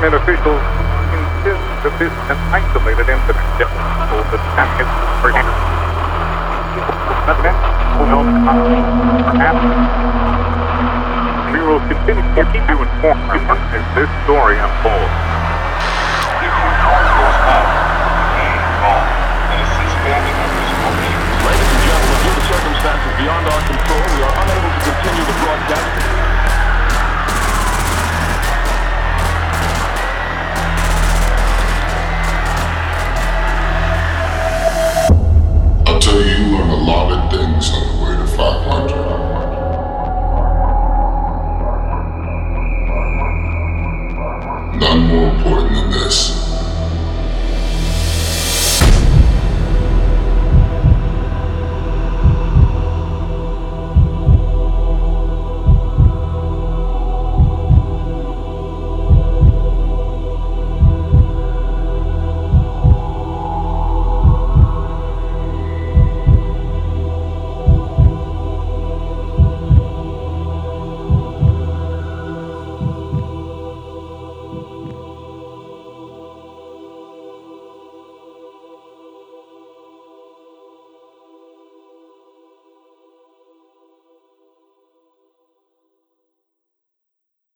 government officials insist that this is an isolated incident. So the staff is perhaps we will continue to keep you informed as this story unfolds. Ladies and gentlemen, due to circumstances beyond our control,